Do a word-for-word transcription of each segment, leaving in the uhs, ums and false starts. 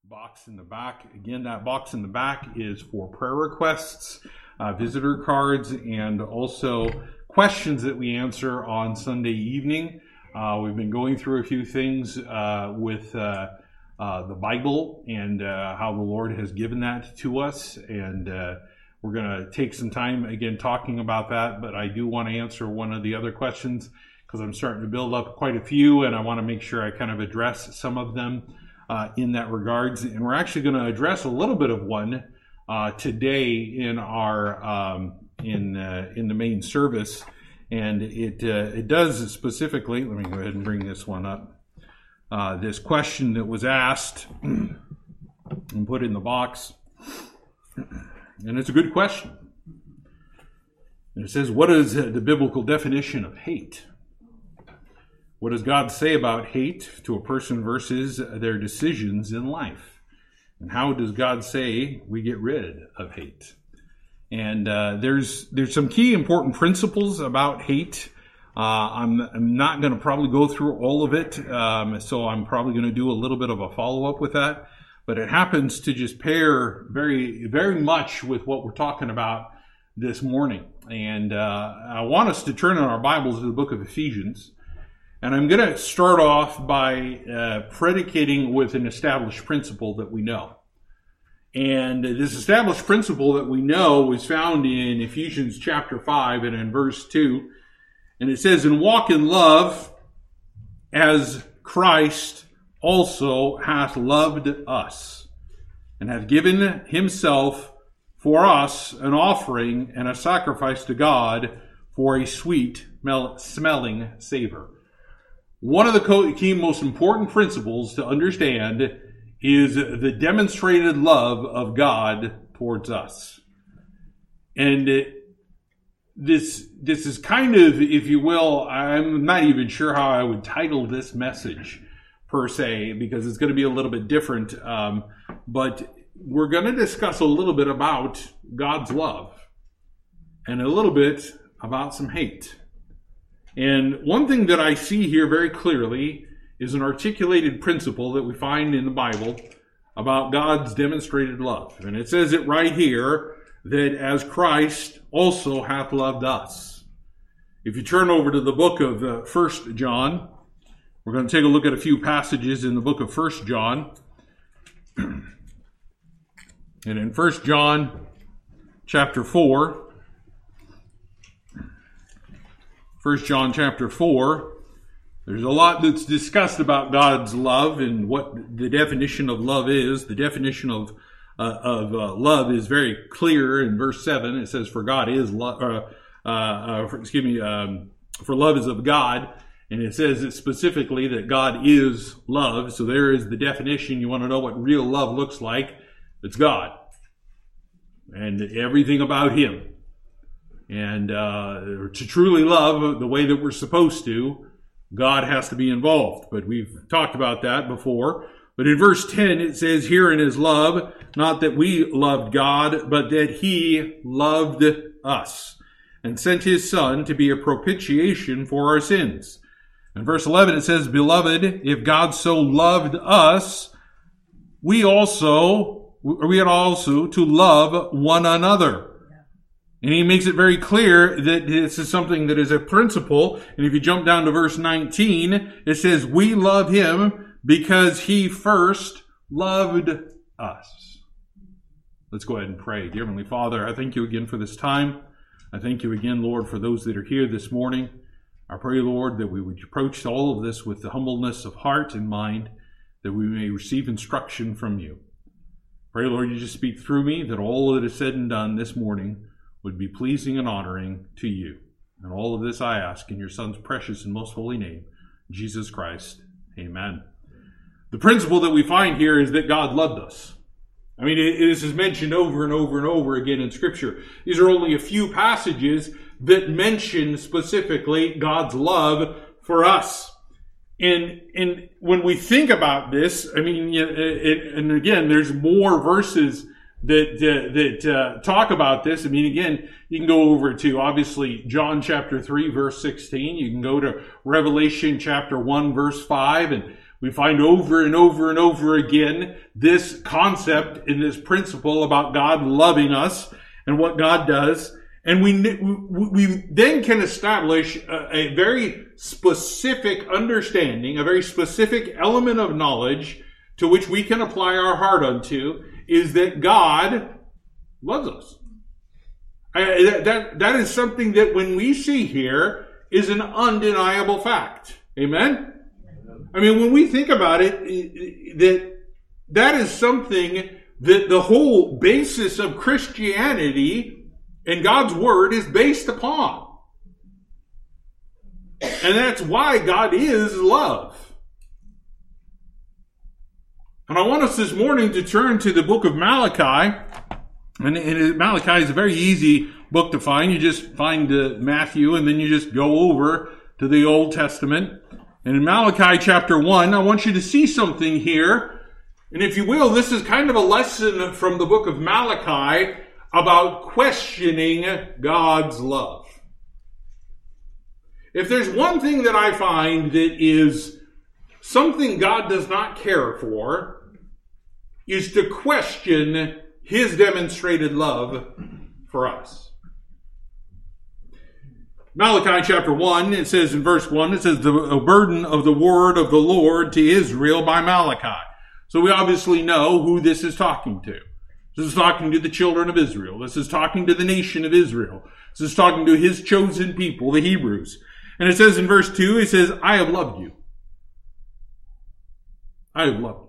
box in the back. Again, that box in the back is for prayer requests, uh, visitor cards, and also questions that we answer on Sunday evening. Uh, we've been going through a few things uh, with uh, uh, the Bible and uh, how the Lord has given that to us, and uh, we're going to take some time again talking about that, but I do want to answer one of the other questions because I'm starting to build up quite a few, and I want to make sure I kind of address some of them uh, in that regards. And we're actually going to address a little bit of one uh, today in our um, in uh, in the main service, and it uh, it does specifically. Let me go ahead and bring this one up. Uh, this question that was asked and put in the box, and it's a good question. And it says, "What is the biblical definition of hate? What does God say about hate to a person versus their decisions in life? And how does God say we get rid of hate?" And uh, there's there's some key important principles about hate. Uh, I'm, I'm not going to probably go through all of it, um, so I'm probably going to do a little bit of a follow-up with that. But it happens to just pair very, very much with what we're talking about this morning. And uh, I want us to turn in our Bibles to the book of Ephesians. And I'm going to start off by uh, predicating with an established principle that we know. And this established principle that we know is found in Ephesians chapter five and in verse two. And it says, "And walk in love as Christ also hath loved us, and hath given himself for us an offering and a sacrifice to God for a sweet smelling savor." One of the key most important principles to understand is the demonstrated love of God towards us. And this, this is kind of, if you will, I'm not even sure how I would title this message per se, because it's going to be a little bit different. Um, but we're going to discuss a little bit about God's love and a little bit about some hate. And one thing that I see here very clearly is an articulated principle that we find in the Bible about God's demonstrated love. And it says it right here, that as Christ also hath loved us. If you turn over to the book of uh, First John, we're going to take a look at a few passages in the book of First John. And in First John chapter four, First John chapter four, there's a lot that's discussed about God's love and what the definition of love is. The definition of uh, of uh, love is very clear in verse seven. It says, "For God is love." Uh, uh, for, excuse me. Um, for love is of God, and it says it specifically that God is love. So there is the definition. You want to know what real love looks like? It's God and everything about Him. And uh, to truly love the way that we're supposed to, God has to be involved. But we've talked about that before. But in verse ten, it says, "Herein is love, not that we loved God, but that He loved us, and sent His Son to be a propitiation for our sins." In verse eleven, it says, "Beloved, if God so loved us, we also, we ought also to love one another." And he makes it very clear that this is something that is a principle. And if you jump down to verse nineteen, it says, "We love Him because He first loved us." Let's go ahead and pray. Dear Heavenly Father, I thank You again for this time. I thank You again, Lord, for those that are here this morning. I pray, Lord, that we would approach all of this with the humbleness of heart and mind, that we may receive instruction from You. Pray, Lord, You just speak through me, that all that is said and done this morning would be pleasing and honoring to You. And all of this I ask in Your Son's precious and most holy name, Jesus Christ. Amen. The principle that we find here is that God loved us. I mean, it, this is mentioned over and over and over again in Scripture. These are only a few passages that mention specifically God's love for us. And and when we think about this, I mean, it, it, and again, there's more verses that uh, that uh, talk about this. I mean, again, you can go over to, obviously, John chapter three, verse sixteen. You can go to Revelation chapter one, verse five, and We find over and over and over again this concept and this principle about God loving us and what God does. And we, we then can establish a, a very specific understanding, a very specific element of knowledge to which we can apply our heart unto, is that God loves us. I, that, that, that is something that when we see here is an undeniable fact. Amen? I mean, when we think about it, that that is something that the whole basis of Christianity and God's Word is based upon. And that's why God is love. And I want us this morning to turn to the book of Malachi. And, and Malachi is a very easy book to find. You just find uh, Matthew and then you just go over to the Old Testament. And in Malachi chapter one, I want you to see something here. And if you will, this is kind of a lesson from the book of Malachi about questioning God's love. If there's one thing that I find that is something God does not care for, is to question His demonstrated love for us. Malachi chapter one, it says in verse one, it says, the burden of the word of the Lord to Israel by Malachi. So we obviously know who this is talking to. This is talking to the children of Israel. This is talking to the nation of Israel. This is talking to His chosen people, the Hebrews. And it says in verse two, it says, I have loved you. I have loved you.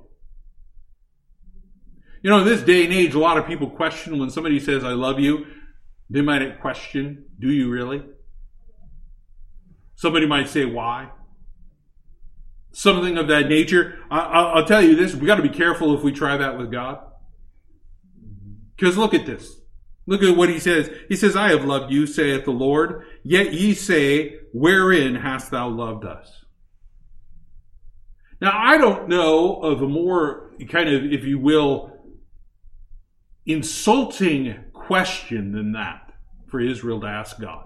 You know, in this day and age, a lot of people question when somebody says, I love you. They might question, do you really? Somebody might say, why? Something of that nature. I, I'll tell you this, we got to be careful if we try that with God. Because look at this. Look at what He says. He says, I have loved you, saith the Lord. Yet ye say, wherein hast thou loved us? Now, I don't know of a more kind of, if you will, insulting question than that for Israel to ask God.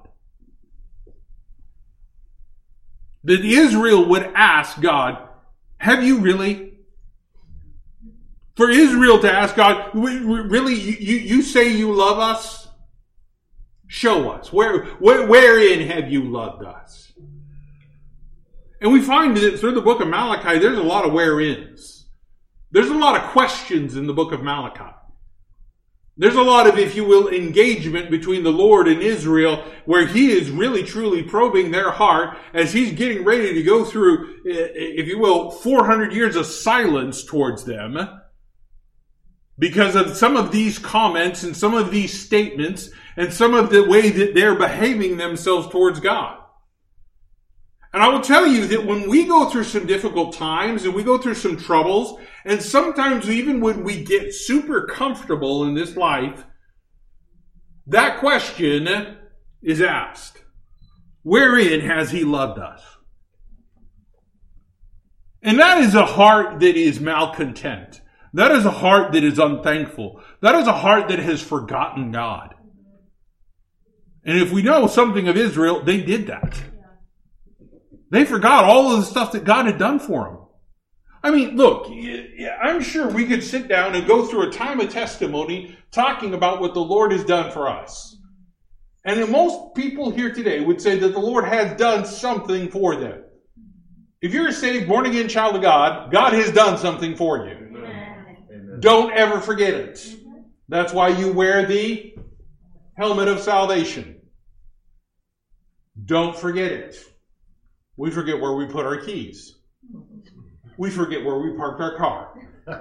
That Israel would ask God, have you really? For Israel to ask God, really, you, you say you love us? Show us. Where, where, wherein have you loved us? And we find that through the book of Malachi, there's a lot of where-ins. There's a lot of questions in the book of Malachi. There's a lot of, if you will, engagement between the Lord and Israel, where He is really truly probing their heart as He's getting ready to go through, if you will, four hundred years of silence towards them because of some of these comments and some of these statements and some of the way that they're behaving themselves towards God. And I will tell you that when we go through some difficult times and we go through some troubles, and sometimes even when we get super comfortable in this life, that question is asked. Wherein has He loved us? And that is a heart that is malcontent. That is a heart that is unthankful. That is a heart that has forgotten God. And if we know something of Israel, they did that. They forgot all of the stuff that God had done for them. I mean, look, I'm sure we could sit down and go through a time of testimony talking about what the Lord has done for us. And most people here today would say that the Lord has done something for them. If you're a saved, born-again child of God, God has done something for you. Amen. Don't ever forget it. That's why you wear the helmet of salvation. Don't forget it. We forget where we put our keys. We forget where we parked our car.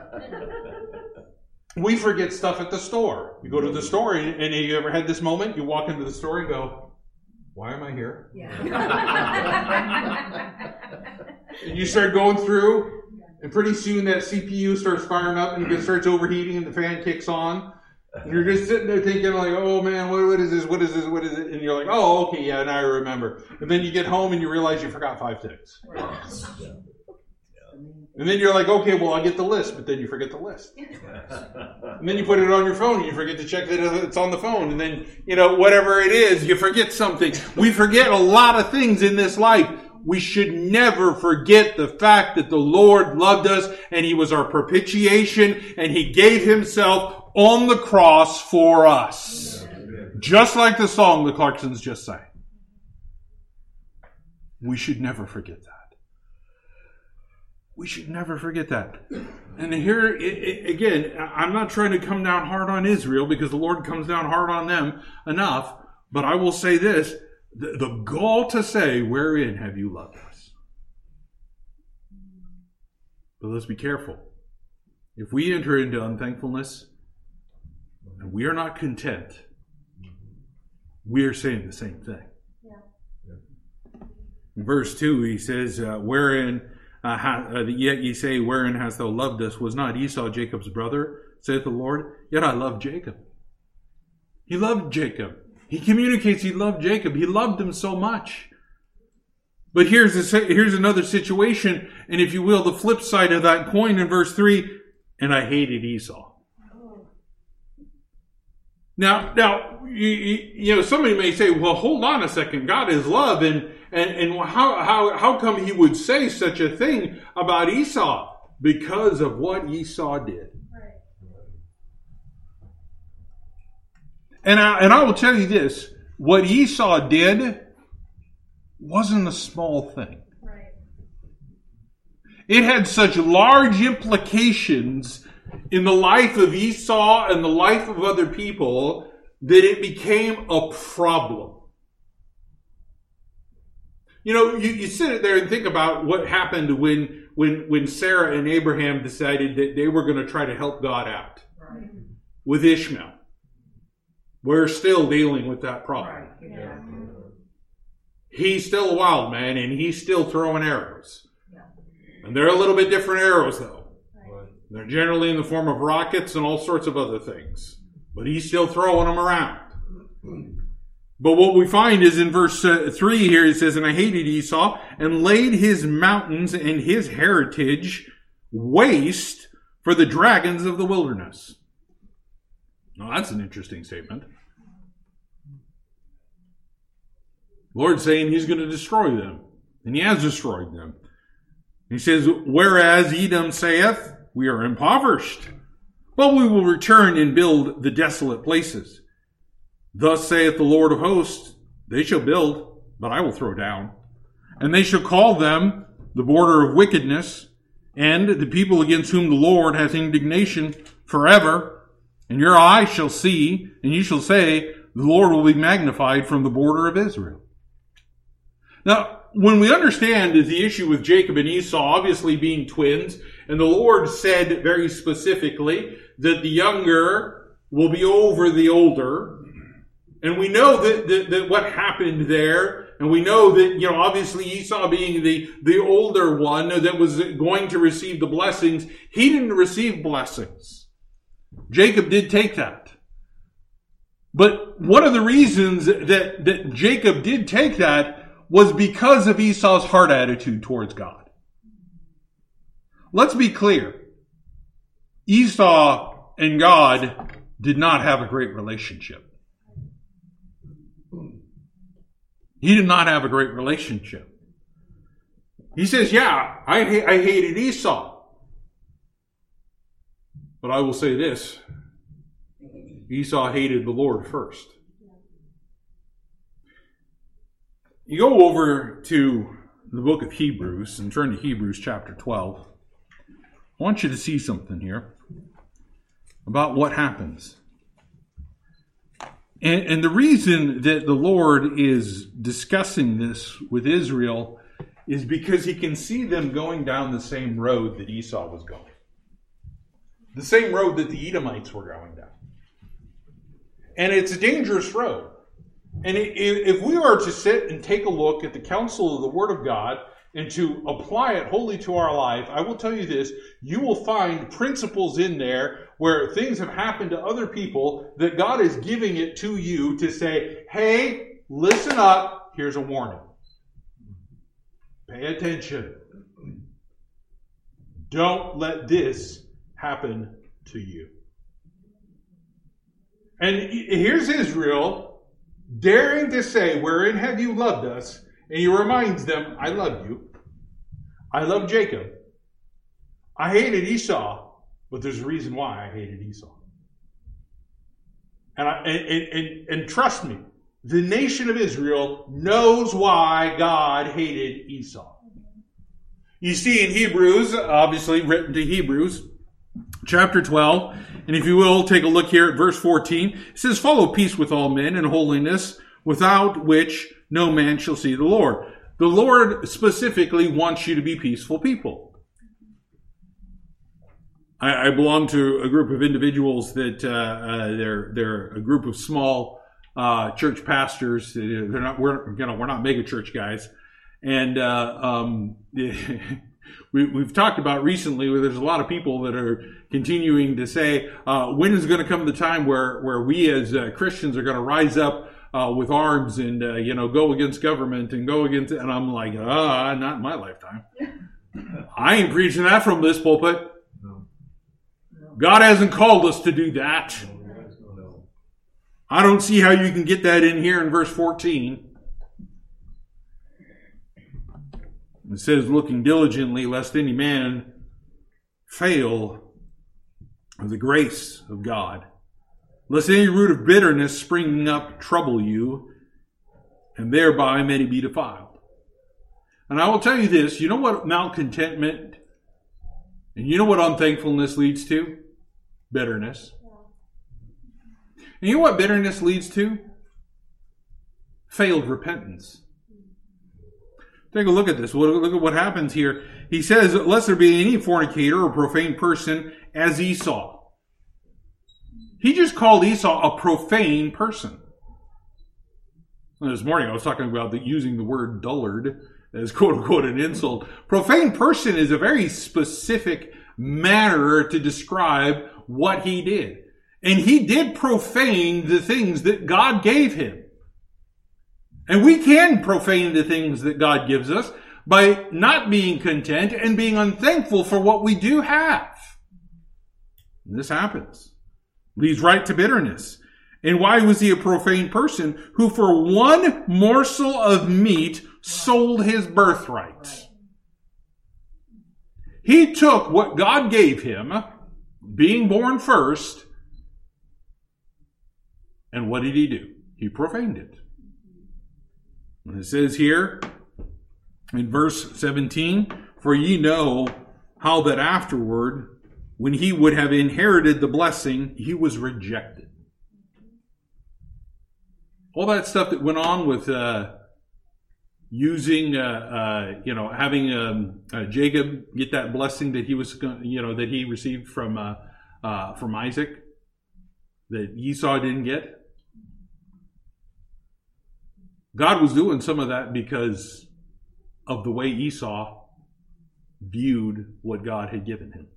We forget stuff at the store. You go to the store, and, and you ever had this moment? You walk into the store and go, why am I here? Yeah. And you start going through, and pretty soon that C P U starts firing up, and it starts overheating, and the fan kicks on. And you're just sitting there thinking like, oh man, what, what is this? What is this? What is it? And you're like, oh, okay, yeah, now I remember. And then you get home and you realize you forgot five things. And then you're like, okay, well, I'll get the list, but then you forget the list. And then you put it on your phone and you forget to check that it's on the phone. And then, you know, whatever it is, you forget something. We forget a lot of things in this life. we should never forget the fact that the Lord loved us and He was our propitiation and He gave Himself on the cross for us. Just like the song the Clarksons just sang. We should never forget that. We should never forget that. And here, it, it, again, I'm not trying to come down hard on Israel because the Lord comes down hard on them enough. But I will say this, the, the gall to say, wherein have you loved us? But let's be careful. If we enter into unthankfulness and we are not content, we are saying the same thing. Yeah. In verse two, he says, uh, wherein, uh, ha, uh, yet ye say, wherein hast thou loved us? Was not Esau Jacob's brother, saith the Lord? Yet I love Jacob. He loved Jacob. He communicates he loved Jacob. He loved him so much. But here's a, here's another situation, and if you will, the flip side of that coin in verse three, and I hated Esau. Now, now, you, you know, somebody may say, well, hold on a second. God is love, and, and, and how, how, how come He would say such a thing about Esau? Because of what Esau did. And I, and I will tell you this, what Esau did wasn't a small thing. Right. It had such large implications in the life of Esau and the life of other people that it became a problem. You know, you, you sit there and think about what happened when, when, when Sarah and Abraham decided that they were going to try to help God out. Right. With Ishmael. We're still dealing with that problem. Yeah. He's still a wild man, and he's still throwing arrows. Yeah. And they're a little bit different arrows, though. Right. They're generally in the form of rockets and all sorts of other things. But he's still throwing them around. But what we find is in verse uh, three here, it says, and I hated Esau, and laid his mountains and his heritage waste for the dragons of the wilderness. Now, that's an interesting statement. The Lord's saying He's going to destroy them. And He has destroyed them. He says, whereas Edom saith, we are impoverished, but we will return and build the desolate places. Thus saith the Lord of hosts, they shall build, but I will throw down. And they shall call them the border of wickedness, and the people against whom the Lord hath indignation forever. And your eyes shall see, and you shall say, the Lord will be magnified from the border of Israel. Now, when we understand the issue with Jacob and Esau obviously being twins, and the Lord said very specifically that the younger will be over the older, and we know that, that, that what happened there, and we know that, you know, obviously Esau being the, the older one that was going to receive the blessings, he didn't receive blessings. Jacob did take that. But one of the reasons that, that Jacob did take that was because of Esau's heart attitude towards God. Let's be clear. Esau and God did not have a great relationship. He did not have a great relationship. He says, yeah, I, I hated Esau. But I will say this, Esau hated the Lord first. You go over to the book of Hebrews and turn to Hebrews chapter twelve. I want you to see something here about what happens. And, and the reason that the Lord is discussing this with Israel is because He can see them going down the same road that Esau was going. The same road that the Edomites were going down. And it's a dangerous road. And if we are to sit and take a look at the counsel of the Word of God and to apply it wholly to our life, I will tell you this, you will find principles in there where things have happened to other people that God is giving it to you to say, hey, listen up, here's a warning. Pay attention. Don't let this happen to you. And here's Israel daring to say, wherein have you loved us? And he reminds them, I love you. I love Jacob. I hated Esau, but there's a reason why I hated Esau. And, I, and, and, and trust me, the nation of Israel knows why God hated Esau. You see in Hebrews, obviously written to Hebrews, chapter twelve, and if you will, take a look here at verse fourteen. It says, follow peace with all men and holiness, without which no man shall see the Lord. The Lord specifically wants you to be peaceful people. I, I belong to a group of individuals that uh, uh, they're they're a group of small uh, church pastors. They're not we're you know we're not mega church guys. And uh, um, we, we've talked about recently where there's a lot of people that are continuing to say, uh, when is going to come the time where, where we as uh, Christians are going to rise up uh, with arms and, uh, you know, go against government and go against, and I'm like, ah, uh, not in my lifetime. I ain't preaching that from this pulpit. God hasn't called us to do that. I don't see how you can get that in here in verse fourteen. It says, looking diligently, lest any man fail of the grace of God, lest any root of bitterness springing up trouble you, and thereby many be defiled. And I will tell you this, you know what malcontentment and you know what unthankfulness leads to? Bitterness. And you know what bitterness leads to? Failed repentance. Take a look at this. Look at what happens here. He says, lest there be any fornicator or profane person as Esau. He just called Esau a profane person. And this morning I was talking about the, using the word dullard as quote-unquote an insult. Profane person is a very specific manner to describe what he did. And he did profane the things that God gave him. And we can profane the things that God gives us by not being content and being unthankful for what we do have. And this happens. Leads right to bitterness. And why was he a profane person who for one morsel of meat sold his birthright? He took what God gave him, being born first, and what did he do? He profaned it. And it says here in verse seventeen, for ye know how that afterward, when he would have inherited the blessing, he was rejected. All that stuff that went on with uh, using, uh, uh, you know, having um, uh, Jacob get that blessing that he was, you know, that he received from uh, uh, from Isaac, that Esau didn't get. God was doing some of that because of the way Esau viewed what God had given him.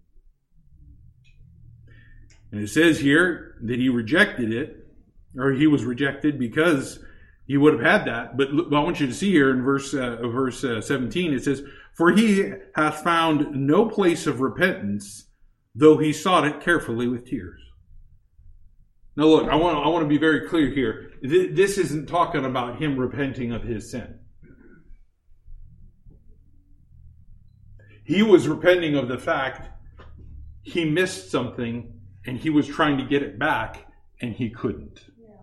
And it says here that he rejected it, or he was rejected because he would have had that. But look, I want you to see here in verse uh, verse uh, seventeen, it says, for he hath found no place of repentance, though he sought it carefully with tears. Now look, I want, I want to be very clear here. This isn't talking about him repenting of his sin. He was repenting of the fact he missed something and he was trying to get it back and he couldn't. Yeah.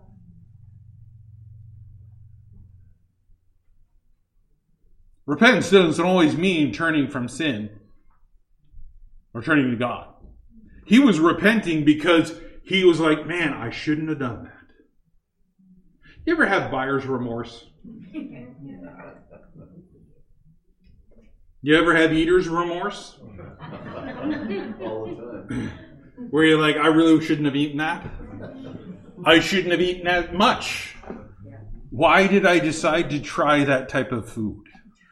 Repentance doesn't always mean turning from sin or turning to God. He was repenting because he was like, man, I shouldn't have done that. You ever have buyer's remorse? You ever have eater's remorse? All the time. Where you're like, I really shouldn't have eaten that. I shouldn't have eaten that much. Why did I decide to try that type of food?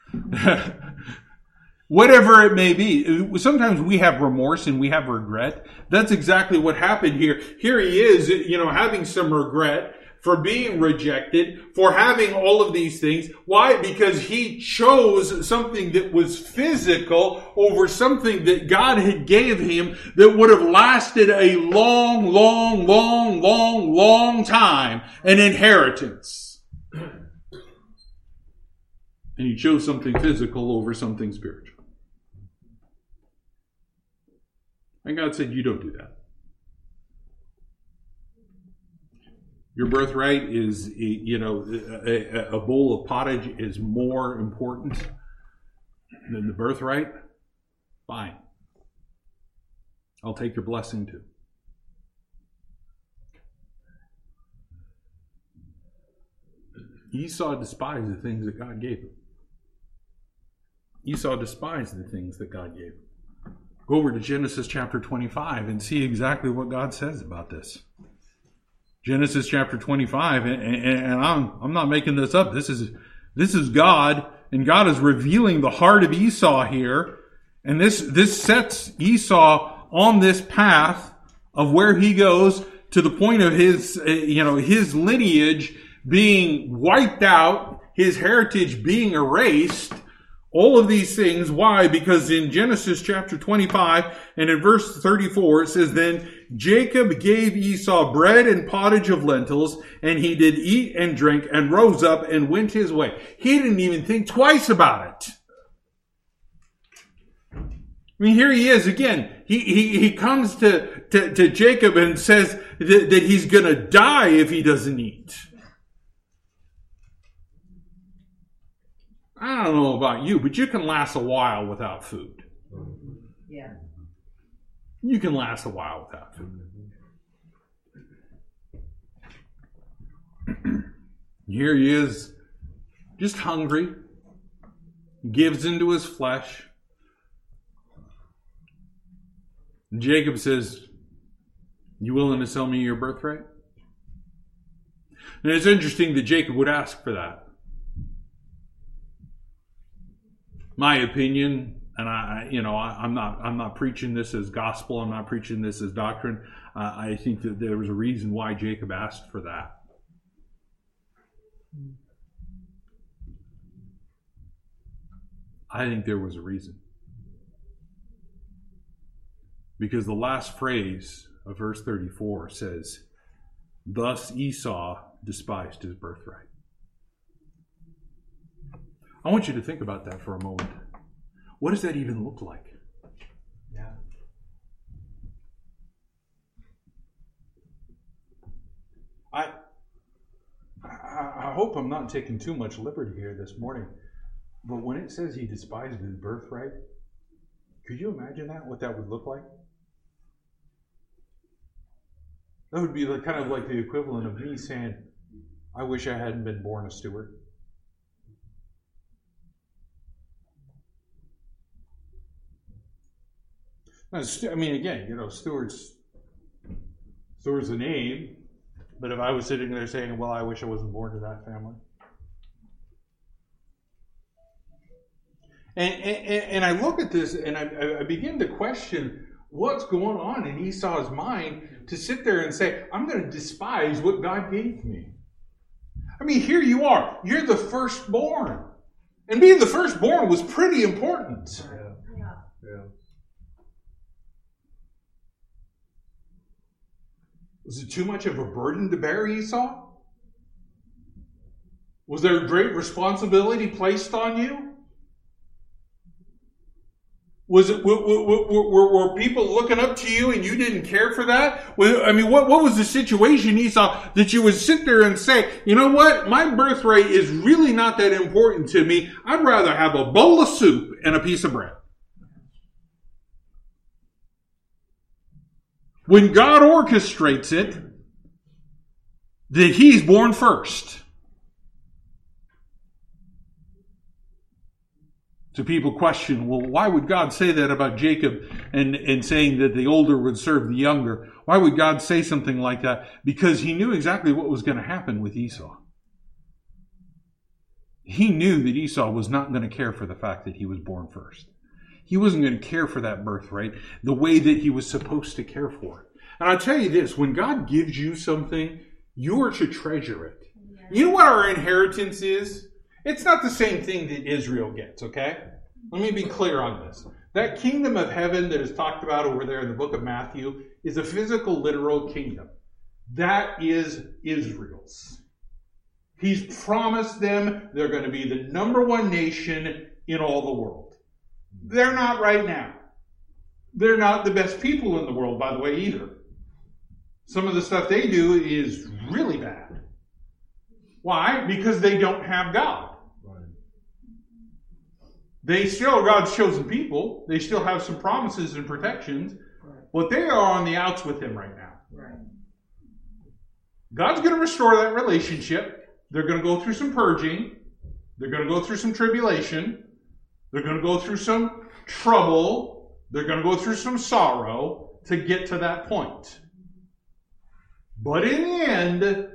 Whatever it may be. Sometimes we have remorse and we have regret. That's exactly what happened here. Here he is, you know, having some regret for being rejected, for having all of these things. Why? Because he chose something that was physical over something that God had gave him that would have lasted a long, long, long, long, long time. An inheritance. And he chose something physical over something spiritual. And God said, you don't do that. Your birthright is, you know, a, a bowl of pottage is more important than the birthright. Fine. I'll take your blessing too. Esau despised the things that God gave him. Esau despised the things that God gave him. Go over to Genesis chapter twenty-five and see exactly what God says about this. Genesis chapter twenty-five, and, and, and I'm I'm not making this up. This is this is God, and God is revealing the heart of Esau here, and this this sets Esau on this path of where he goes to the point of his uh, you know his lineage being wiped out, his heritage being erased. All of these things. Why? Because in Genesis chapter twenty-five and in verse thirty-four, it says, then Jacob gave Esau bread and pottage of lentils, and he did eat and drink and rose up and went his way. He didn't even think twice about it. I mean, here he is again. He, he, he comes to, to, to Jacob and says that, that he's going to die if he doesn't eat. I don't know about you, but you can last a while without food. Yeah. You can last a while without food. Here he is, just hungry. He gives into his flesh. And Jacob says, you willing to sell me your birthright? And it's interesting that Jacob would ask for that. My opinion, and I, you know, I, I'm not, I'm not preaching this as gospel. I'm not preaching this as doctrine. Uh, I think that there was a reason why Jacob asked for that. I think there was a reason, because the last phrase of verse thirty-four says, "Thus Esau despised his birthright." I want you to think about that for a moment. What does that even look like? Yeah. I, I I hope I'm not taking too much liberty here this morning, but when it says he despised his birthright, could you imagine that? What that would look like? That would be like, kind of like the equivalent of me saying, "I wish I hadn't been born a steward." I mean, again, you know, Stewart's Stewart's a name, but if I was sitting there saying, "Well, I wish I wasn't born to that family," and and, and I look at this and I, I begin to question what's going on in Esau's mind to sit there and say, "I'm going to despise what God gave me." I mean, here you are, you're the firstborn, and being the firstborn was pretty important. Yeah. Yeah. Yeah. Was it too much of a burden to bear, Esau? Was there a great responsibility placed on you? Was it were, were, were, were people looking up to you and you didn't care for that? I mean, what, what was the situation, Esau, that you would sit there and say, "You know what? My birthright is really not that important to me. I'd rather have a bowl of soup and a piece of bread." When God orchestrates it, that he's born first. So people question, well, why would God say that about Jacob and, and saying that the older would serve the younger? Why would God say something like that? Because he knew exactly what was going to happen with Esau. He knew that Esau was not going to care for the fact that he was born first. He wasn't going to care for that birthright the way that he was supposed to care for it. And I'll tell you this, when God gives you something, you are to treasure it. Yeah. You know what our inheritance is? It's not the same thing that Israel gets, okay? Let me be clear on this. That kingdom of heaven that is talked about over there in the book of Matthew is a physical, literal kingdom. That is Israel's. He's promised them they're going to be the number one nation in all the world. They're not right now. They're not the best people in the world, by the way, either. Some of the stuff they do is really bad. Why? Because they don't have God. Right. They still are God's chosen people. They still have some promises and protections. Right. But they are on the outs with Him right now. Right. God's going to restore that relationship. They're going to go through some purging. They're going to go through some tribulation. They're going to go through some trouble. They're going to go through some sorrow to get to that point. But in the end,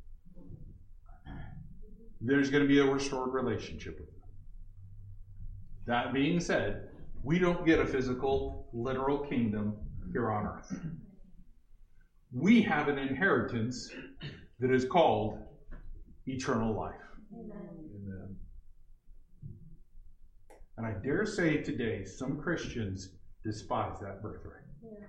there's going to be a restored relationship with them. That being said, we don't get a physical, literal kingdom here on earth. We have an inheritance that is called eternal life. Amen. And I dare say today, some Christians despise that birthright. Yeah.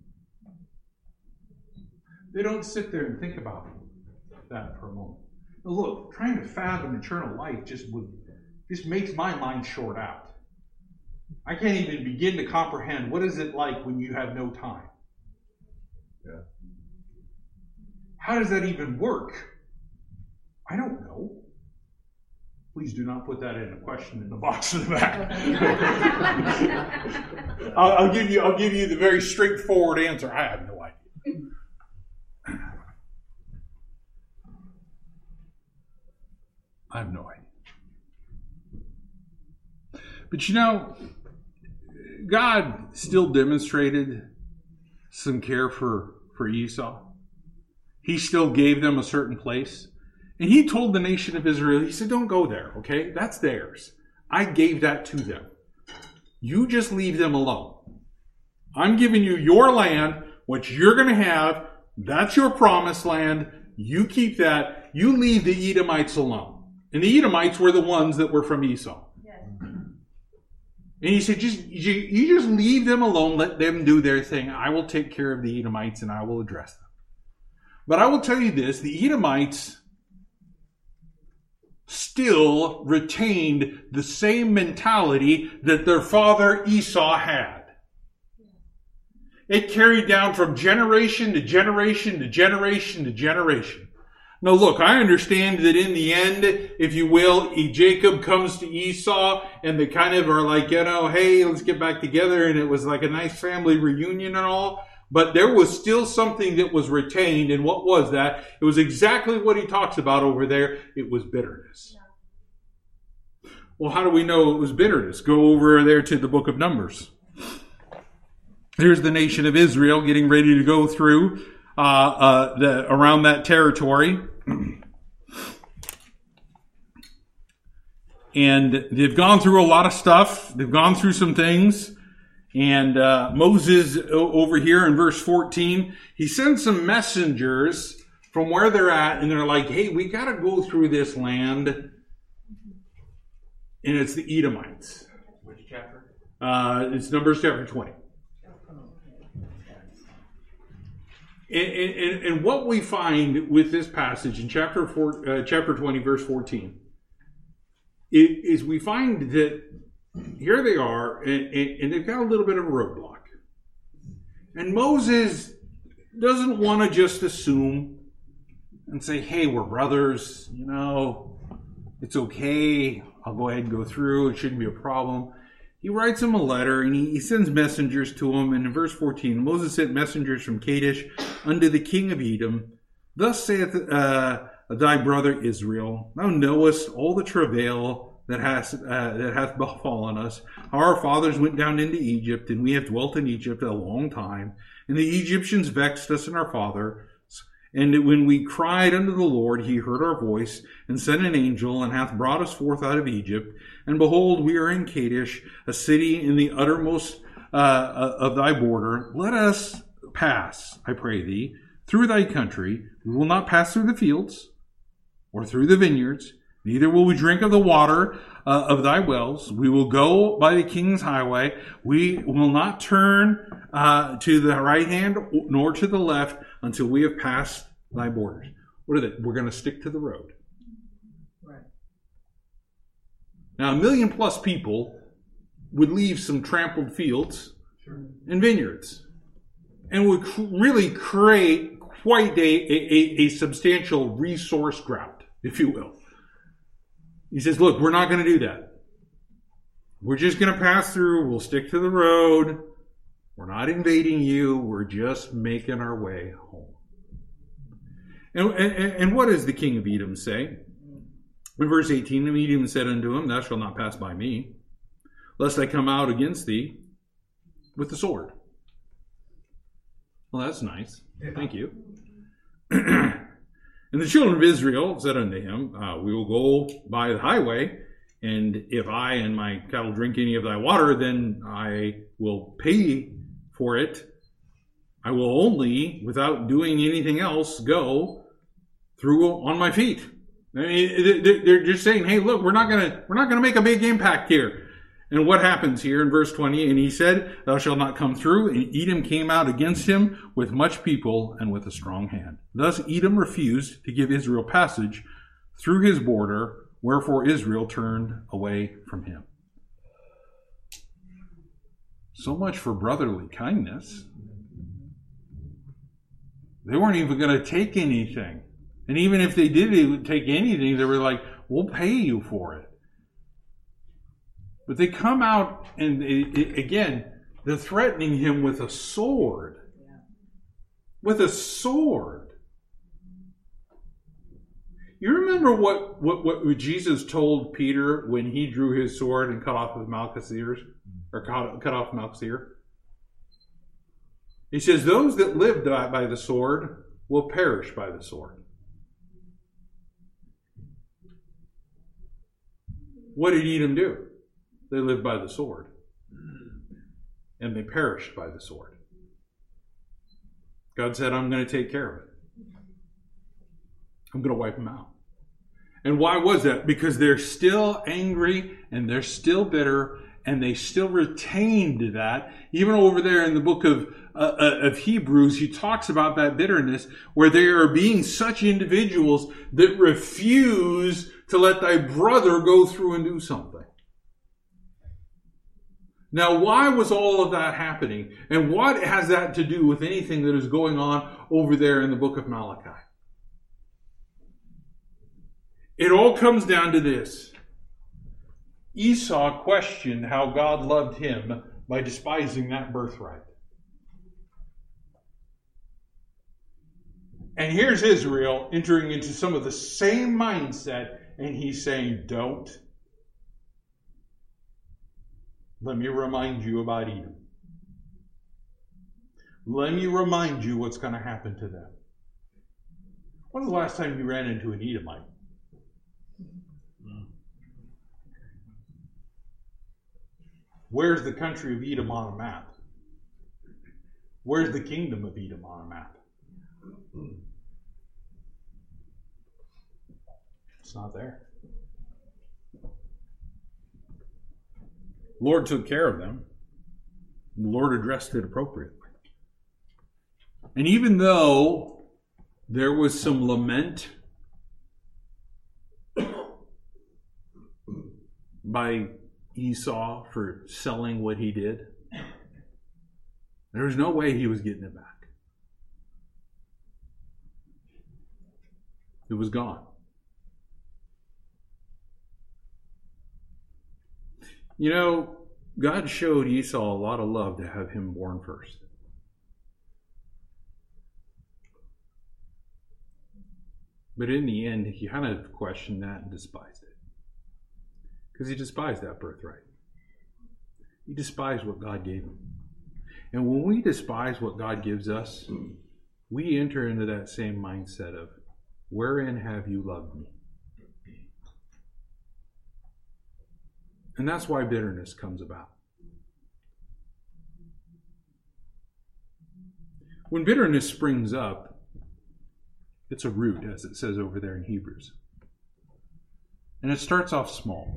They don't sit there and think about that for a moment. Now look, trying to fathom eternal life just would just makes my mind short out. I can't even begin to comprehend what is it like when you have no time. Yeah. How does that even work? I don't know. Please do not put that in a question in the box in the back. I'll, I'll give you. I'll give you the very straightforward answer. I have no idea. I have no idea. But you know, God still demonstrated some care for, for Esau. He still gave them a certain place. And He told the nation of Israel, He said, don't go there, okay? That's theirs. I gave that to them. You just leave them alone. I'm giving you your land, what you're going to have. That's your promised land. You keep that. You leave the Edomites alone. And the Edomites were the ones that were from Esau. Yes. And He said, just you, you just leave them alone. Let them do their thing. I will take care of the Edomites and I will address them. But I will tell you this, the Edomites still retained the same mentality that their father Esau had. It carried down from generation to generation to generation to generation. Now look, I understand that in the end, if you will, Jacob comes to Esau and they kind of are like, you know, hey, let's get back together. And it was like a nice family reunion and all. But there was still something that was retained. And what was that? It was exactly what he talks about over there. It was bitterness. Yeah. Well, how do we know it was bitterness? Go over there to the book of Numbers. Here's the nation of Israel getting ready to go through uh, uh, the, around that territory. And they've gone through a lot of stuff. They've gone through some things. And uh, Moses over here in verse fourteen, he sends some messengers from where they're at, and they're like, hey, we got to go through this land. And it's the Edomites. Which chapter? Uh, it's Numbers chapter twenty. And, and, and what we find with this passage in chapter four, uh, chapter twenty, verse fourteen, is we find that here they are, and, and they've got a little bit of a roadblock. And Moses doesn't want to just assume and say, hey, we're brothers, you know, it's okay, I'll go ahead and go through, it shouldn't be a problem. He writes him a letter, and he, he sends messengers to him. And in verse fourteen, Moses sent messengers from Kadesh unto the king of Edom. Thus saith uh, thy brother Israel, thou knowest all the travail that hath, uh, that hath befallen us. How our fathers went down into Egypt, and we have dwelt in Egypt a long time. And the Egyptians vexed us and our fathers. And when we cried unto the Lord, he heard our voice, and sent an angel, and hath brought us forth out of Egypt. And behold, we are in Kadesh, a city in the uttermost uh, of thy border. Let us pass, I pray thee, through thy country. We will not pass through the fields, or through the vineyards. Neither will we drink of the water uh, of thy wells. We will go by the king's highway. We will not turn uh, to the right hand nor to the left until we have passed thy borders. What are they? We're going to stick to the road. Now, a million plus people would leave some trampled fields Sure. and vineyards and would cr- really create quite a, a, a substantial resource drought, if you will. He says, look, we're not going to do that. We're just going to pass through. We'll stick to the road. We're not invading you. We're just making our way home. And, and, and what does the king of Edom say? In verse eighteen, Edom said unto him, thou shalt not pass by me, lest I come out against thee with the sword. Well, that's nice. Thank you. And the children of Israel said unto him, uh, we will go by the highway, and if I and my cattle drink any of thy water, then I will pay for it. I will only, without doing anything else, go through on my feet. I mean, they're just saying, hey, look, we're not gonna we're not gonna make a big impact here. And what happens here in verse twenty? And he said, thou shalt not come through. And Edom came out against him with much people and with a strong hand. Thus Edom refused to give Israel passage through his border, wherefore Israel turned away from him. So much for brotherly kindness. They weren't even going to take anything. And even if they did take anything, they were like, we'll pay you for it. But they come out and, it, it, again, they're threatening him with a sword. Yeah. With a sword. You remember what, what, what Jesus told Peter when he drew his sword and cut off Malchus' ears? Or cut, cut off Malchus' ear? He says, those that live by the sword will perish by the sword. What did Edom do? They lived by the sword. And they perished by the sword. God said, I'm going to take care of it. I'm going to wipe them out. And why was that? Because they're still angry and they're still bitter and they still retained that. Even over there in the book of, uh, of Hebrews, he talks about that bitterness where they are being such individuals that refuse to let thy brother go through and do something. Now, why was all of that happening? And what has that to do with anything that is going on over there in the book of Malachi? It all comes down to this. Esau questioned how God loved him by despising that birthright. And here's Israel entering into some of the same mindset, and he's saying, don't. Let me remind you about Edom. Let me remind you what's going to happen to them. When was the last time you ran into an Edomite? Where's the country of Edom on a map? Where's the kingdom of Edom on a map? It's not there. The Lord took care of them. The Lord addressed it appropriately. And even though there was some lament by Esau for selling what he did, there was no way he was getting it back. It was gone. You know, God showed Esau a lot of love to have him born first. But in the end, he kind of questioned that and despised it. Because he despised that birthright. He despised what God gave him. And when we despise what God gives us, we enter into that same mindset of, wherein have you loved me? And that's why bitterness comes about. When bitterness springs up, it's a root, as it says over there in Hebrews. And it starts off small.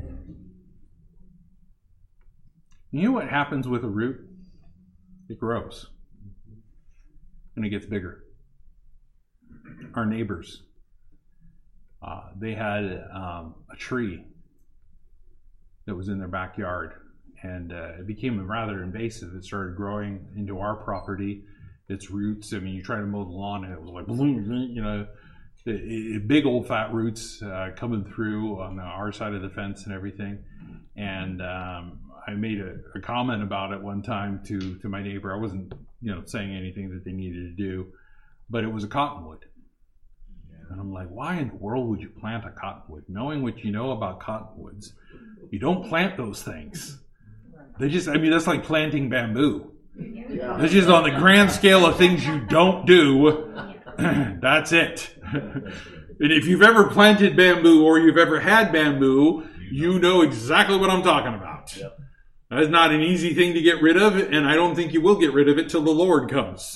You know what happens with a root? It grows. And it gets bigger. Our neighbors, uh, they had um, a tree that was in their backyard. And uh, it became rather invasive. It started growing into our property, its roots. I mean, you try to mow the lawn and it was like, you know, it, it, big old fat roots uh, coming through on the, our side of the fence and everything. And um, I made a, a comment about it one time to, to my neighbor. I wasn't, you know, saying anything that they needed to do, but it was a cottonwood. And I'm like, why in the world would you plant a cottonwood? Knowing what you know about cottonwoods, you don't plant those things. They just, I mean, that's like planting bamboo. Yeah. It's just on the grand scale of things you don't do. That's it. And if you've ever planted bamboo or you've ever had bamboo, you know exactly what I'm talking about. Yep. That is not an easy thing to get rid of, and I don't think you will get rid of it till the Lord comes.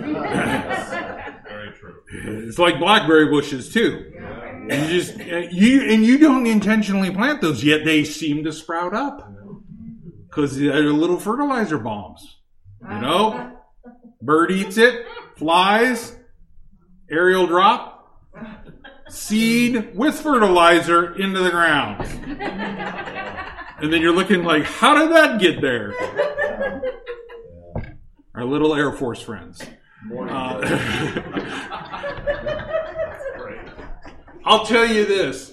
Very true. It's like blackberry bushes too. Yeah. You just you and you don't intentionally plant those, yet they seem to sprout up. Because they're little fertilizer bombs, you know? Bird eats it, flies, aerial drop, seed with fertilizer into the ground. And then you're looking like, how did that get there? Our little Air Force friends. Uh, I'll tell you this.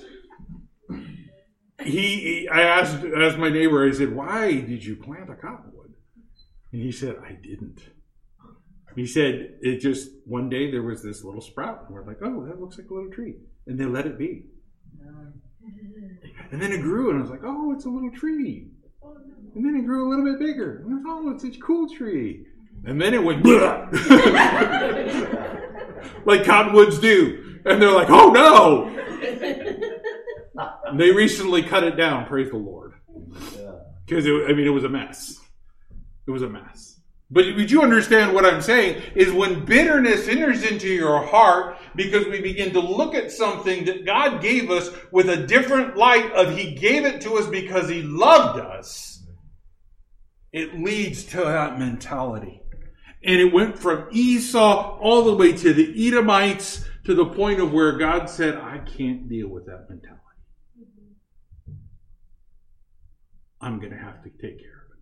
He, he, I asked, asked my neighbor, I said, why did you plant a cottonwood? And he said, I didn't. He said, it just, one day there was this little sprout. And we're like, oh, that looks like a little tree. And they let it be. And then it grew, and I was like, oh, it's a little tree. And then it grew a little bit bigger. And I was, oh, it's a cool tree. And then it went, like cottonwoods do. And they're like, oh, no. They recently cut it down, praise the Lord. Because, yeah. I mean, it was a mess. It was a mess. But would you understand what I'm saying is when bitterness enters into your heart because we begin to look at something that God gave us with a different light of He gave it to us because He loved us, it leads to that mentality. And it went from Esau all the way to the Edomites to the point of where God said, I can't deal with that mentality. I'm going to have to take care of it.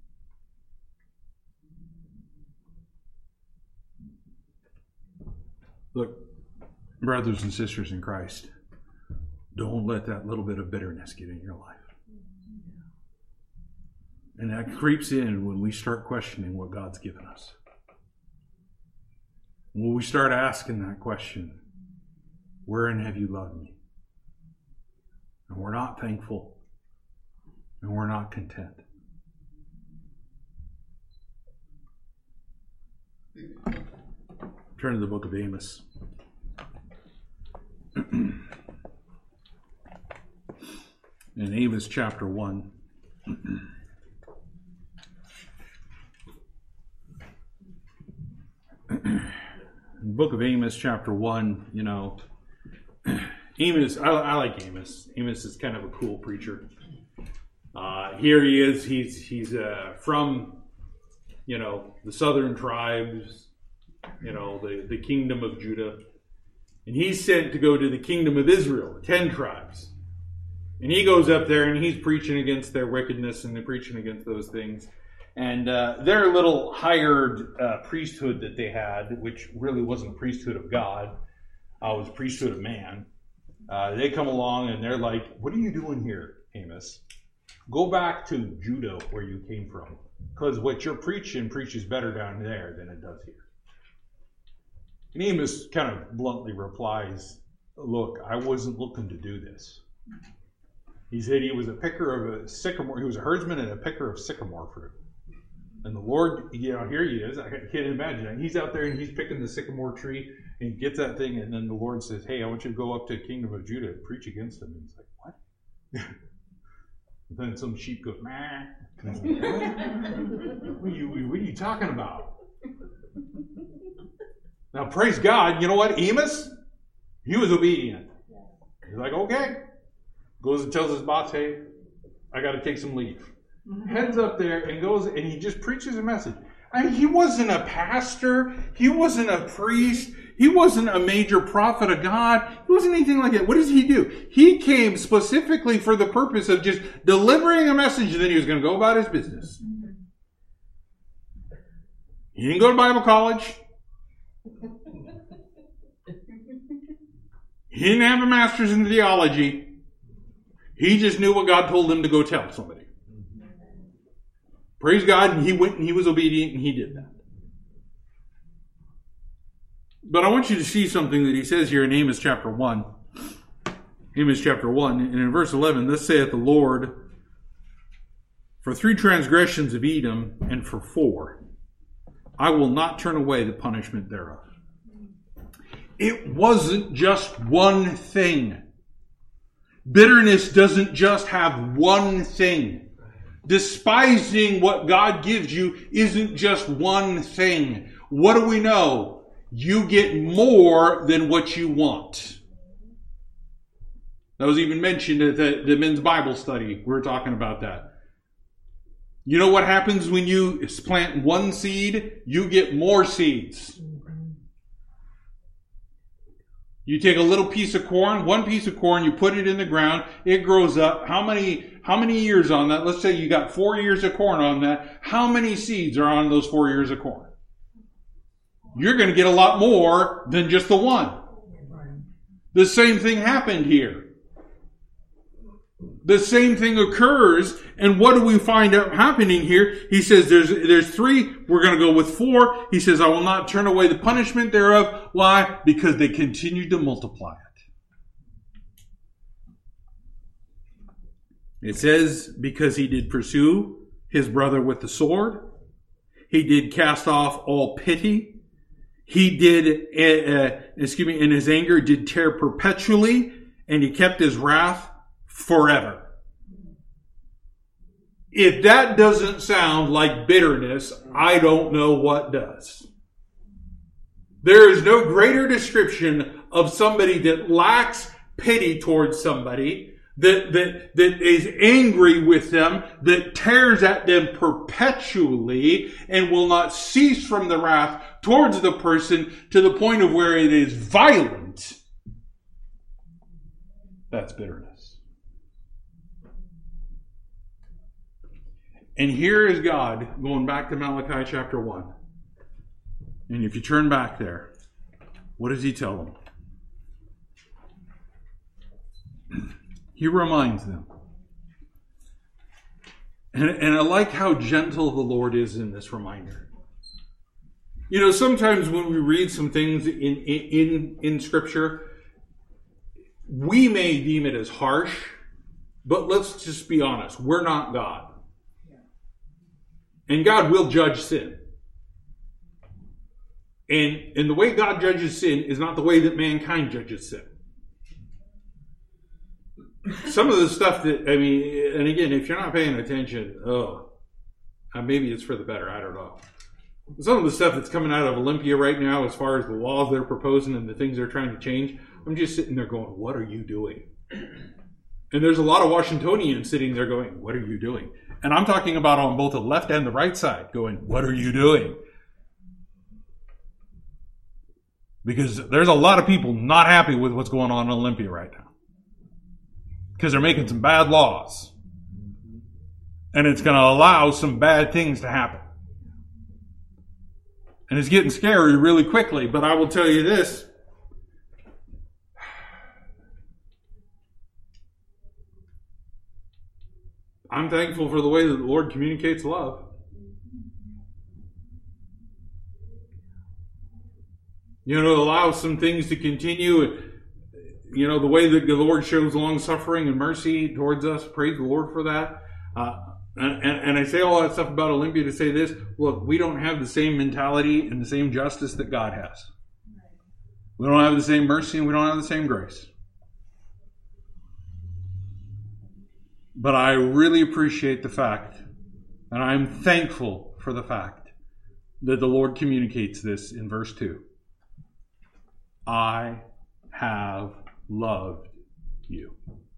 Look, brothers and sisters in Christ, don't let that little bit of bitterness get in your life. And that creeps in when we start questioning what God's given us. When we start asking that question, wherein have you loved me? And we're not thankful. And we're not content. Turn to the book of Amos. In Amos chapter one. In the book of Amos chapter one, you know, Amos, I, I like Amos. Amos is kind of a cool preacher. Uh, here he is. He's he's uh, from, you know, the southern tribes, you know, the, the kingdom of Judah. And he's sent to go to the kingdom of Israel, the ten tribes. And he goes up there and he's preaching against their wickedness and they're preaching against those things. And uh, their little hired uh, priesthood that they had, which really wasn't a priesthood of God, uh, was a priesthood of man. Uh, they come along and they're like, what are you doing here, Amos? Go back to Judah where you came from. Because what you're preaching preaches better down there than it does here. And Amos kind of bluntly replies, look, I wasn't looking to do this. He said he was a picker of a sycamore. He was a herdsman and a picker of sycamore fruit. And the Lord, you know, here he is. I can't imagine that. He's out there and he's picking the sycamore tree and he gets that thing. And then the Lord says, hey, I want you to go up to the kingdom of Judah and preach against them. And he's like, what? And then some sheep goes, meh. Like, what? What, are you, what are you talking about? Now, praise God. You know what? Amos, he was obedient. He's like, okay. Goes and tells his boss, hey, I got to take some leave. Heads up there and goes and he just preaches a message. I mean, he wasn't a pastor. He wasn't a priest. He wasn't a major prophet of God. He wasn't anything like that. What does he do? He came specifically for the purpose of just delivering a message, and then he was going to go about his business. He didn't go to Bible college. He didn't have a master's in theology. He just knew what God told him to go tell somebody. Praise God, and he went and he was obedient and he did that. But I want you to see something that he says here in Amos chapter one. Amos chapter one, and in verse eleven, thus saith the Lord, for three transgressions of Edom, and for four, I will not turn away the punishment thereof. It wasn't just one thing. Bitterness doesn't just have one thing. Despising what God gives you isn't just one thing. What do we know? You get more than what you want. That was even mentioned at the, the men's Bible study. We were talking about that. You know what happens when you plant one seed? You get more seeds. You take a little piece of corn, one piece of corn, you put it in the ground, it grows up. How many, how many years on that? Let's say you got four years of corn on that. How many seeds are on those four years of corn? You're going to get a lot more than just the one. The same thing happened here. The same thing occurs, and what do we find out happening here? He says there's there's three, we're going to go with four. He says, I will not turn away the punishment thereof. Why? Because they continue to multiply it. It says, because he did pursue his brother with the sword. He did cast off all pity. He did, uh, excuse me, in his anger did tear perpetually, and he kept his wrath forever. If that doesn't sound like bitterness, I don't know what does. There is no greater description of somebody that lacks pity towards somebody, that, that, that is angry with them, that tears at them perpetually and will not cease from the wrath towards the person to the point of where it is violent. That's bitterness. And here is God, going back to Malachi chapter one. And if you turn back there, what does he tell them? He reminds them. And, and I like how gentle the Lord is in this reminder. You know, sometimes when we read some things in, in, in Scripture, we may deem it as harsh, but let's just be honest. We're not God. And God will judge sin. And, and the way God judges sin is not the way that mankind judges sin. Some of the stuff that, I mean, and again, if you're not paying attention, oh, maybe it's for the better, I don't know. Some of the stuff that's coming out of Olympia right now, as far as the laws they're proposing and the things they're trying to change, I'm just sitting there going, what are you doing? And there's a lot of Washingtonians sitting there going, what are you doing? And I'm talking about on both the left and the right side going, what are you doing? Because there's a lot of people not happy with what's going on in Olympia right now. Because they're making some bad laws. And it's going to allow some bad things to happen. And it's getting scary really quickly. But I will tell you this. I'm thankful for the way that the Lord communicates love. You know, it allows some things to continue. You know, the way that the Lord shows long suffering and mercy towards us. Praise the Lord for that. Uh, and, and I say all that stuff about Olympia to say this. Look, we don't have the same mentality and the same justice that God has. We don't have the same mercy and we don't have the same grace. But I really appreciate the fact, and I'm thankful for the fact, that the Lord communicates this in verse two. I have loved you.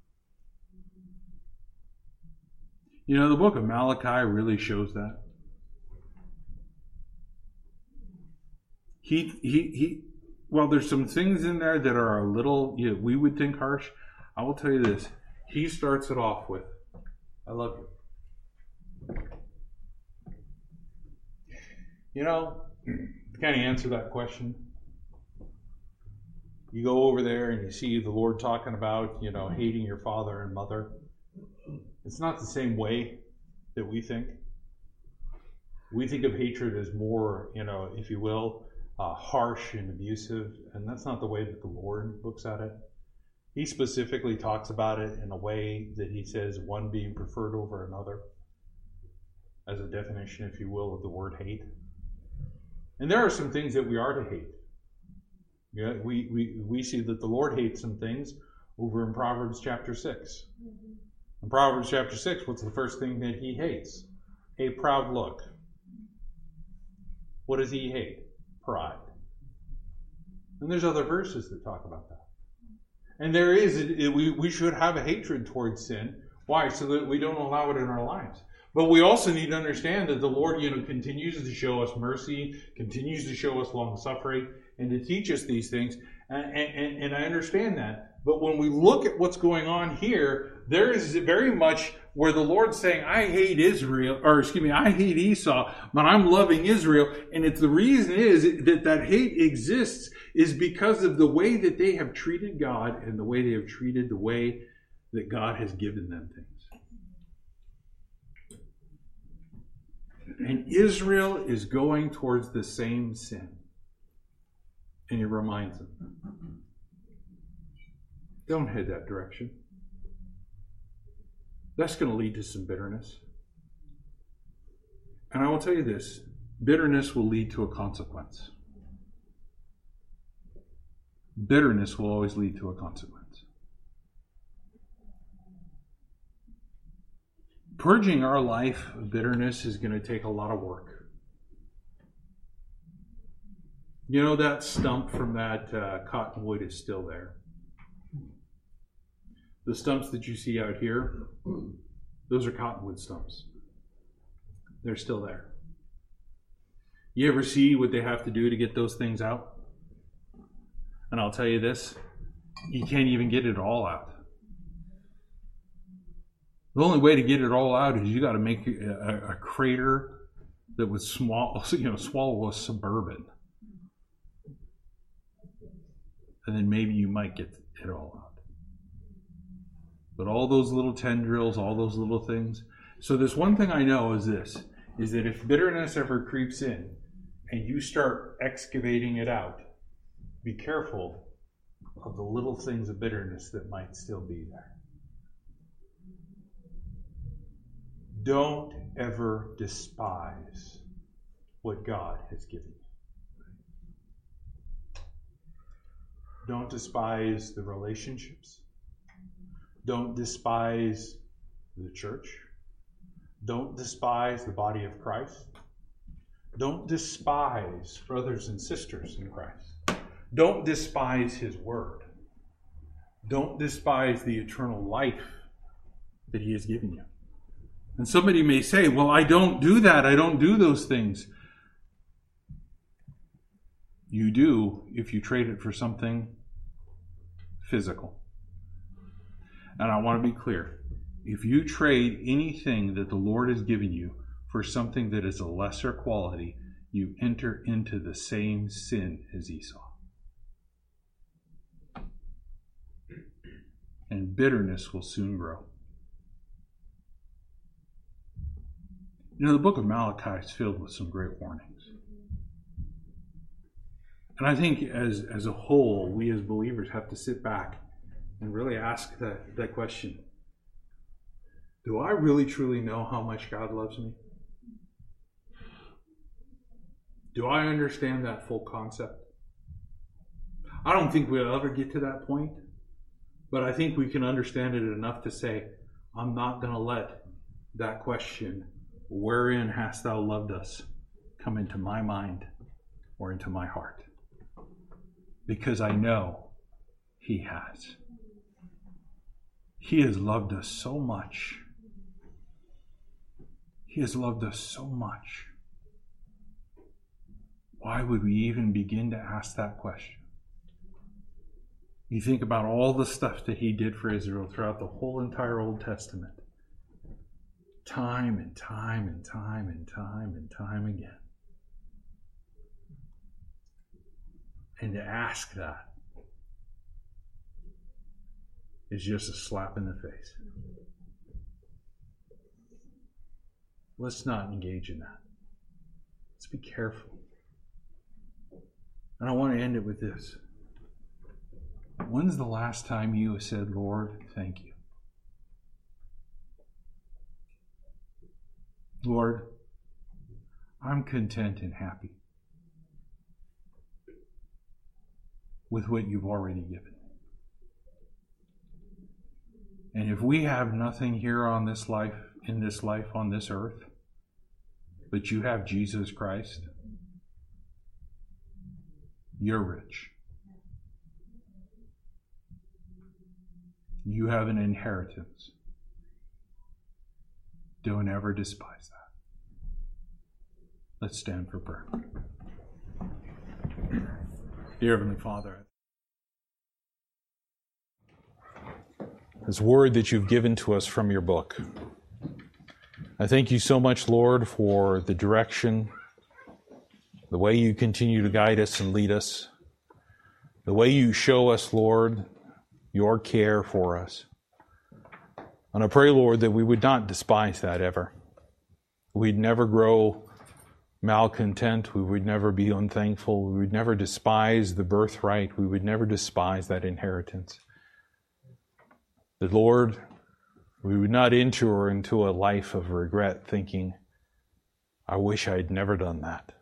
You know, the book of Malachi really shows that. He, he, he, while there's some things in there that are a little, you know, we would think harsh, I will tell you this. He starts it off with, I love you. You know, to kind of answer that question, you go over there and you see the Lord talking about, you know, hating your father and mother. It's not the same way that we think. We think of hatred as more, you know, if you will, uh, harsh and abusive, and that's not the way that the Lord looks at it. He specifically talks about it in a way that he says one being preferred over another, as a definition, if you will, of the word hate. And there are some things that we are to hate. Yeah, we, we, we see that the Lord hates some things over in Proverbs chapter six. Mm-hmm. In Proverbs chapter six, what's the first thing that he hates? A proud look. What does he hate? Pride. And there's other verses that talk about that. And there is, it, we, we should have a hatred towards sin. Why? So that we don't allow it in our lives. But we also need to understand that the Lord, you know, continues to show us mercy, continues to show us long suffering, and to teach us these things. And, and, and I understand that. But when we look at what's going on here, there is very much where the Lord's saying, I hate Israel, or excuse me, I hate Esau, but I'm loving Israel. And it's the reason is that that hate exists is because of the way that they have treated God and the way they have treated the way that God has given them things. And Israel is going towards the same sin. And he reminds them, don't head that direction. That's going to lead to some bitterness. And I will tell you this, bitterness will lead to a consequence. Bitterness will always lead to a consequence. Purging our life of bitterness is going to take a lot of work. You know, that stump from that uh, cottonwood is still there. The stumps that you see out here, those are cottonwood stumps. They're still there. You ever see what they have to do to get those things out? And I'll tell you this, you can't even get it all out. The only way to get it all out is you got to make a, a crater that would small, you know, swallow a Suburban. And then maybe you might get it all out. But all those little tendrils, all those little things. So this one thing I know is this, is that if bitterness ever creeps in and you start excavating it out, be careful of the little things of bitterness that might still be there. Don't ever despise what God has given you. Don't despise the relationships. Don't despise the church. Don't despise the body of Christ. Don't despise brothers and sisters in Christ. Don't despise His Word. Don't despise the eternal life that He has given you. And somebody may say, well, I don't do that. I don't do those things. You do if you trade it for something physical. And I want to be clear. If you trade anything that the Lord has given you for something that is a lesser quality, you enter into the same sin as Esau. And bitterness will soon grow. You know, the book of Malachi is filled with some great warnings. And I think as, as a whole, we as believers have to sit back and really ask that, that question. Do I really truly know how much God loves me? Do I understand that full concept? I don't think we'll ever get to that point, but I think we can understand it enough to say, I'm not going to let that question, wherein hast thou loved us, come into my mind or into my heart. Because I know He has. He has loved us so much. He has loved us so much. Why would we even begin to ask that question? You think about all the stuff that he did for Israel throughout the whole entire Old Testament. Time and time and time and time and time again. And to ask that is just a slap in the face. Let's not engage in that. Let's be careful. And I want to end it with this. When's the last time you said, Lord, thank you? Lord, I'm content and happy with what you've already given me. And if we have nothing here on this life, in this life on this earth, but you have Jesus Christ, you're rich. You have an inheritance. Don't ever despise that. Let's stand for prayer. Dear Heavenly Father, this word that you've given to us from your book, I thank you so much, Lord, for the direction, the way you continue to guide us and lead us, the way you show us, Lord, your care for us. And I pray, Lord, that we would not despise that ever. We'd never grow malcontent. We would never be unthankful. We would never despise the birthright. We would never despise that inheritance. That, Lord, we would not enter into a life of regret thinking, I wish I had never done that.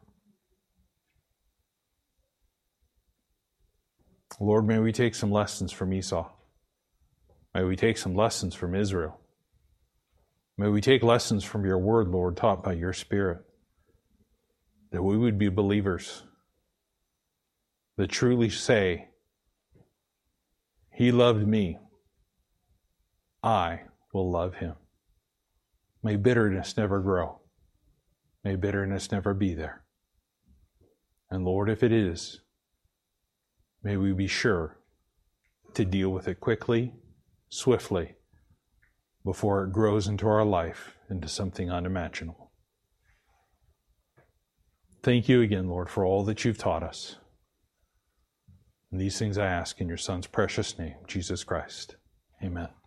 Lord, may we take some lessons from Esau. May we take some lessons from Israel. May we take lessons from your word, Lord, taught by your Spirit. That we would be believers that truly say, he loved me, I will love him. May bitterness never grow. May bitterness never be there. And Lord, if it is, may we be sure to deal with it quickly, swiftly, before it grows into our life into something unimaginable. Thank you again, Lord, for all that you've taught us. And these things I ask in your Son's precious name, Jesus Christ. Amen.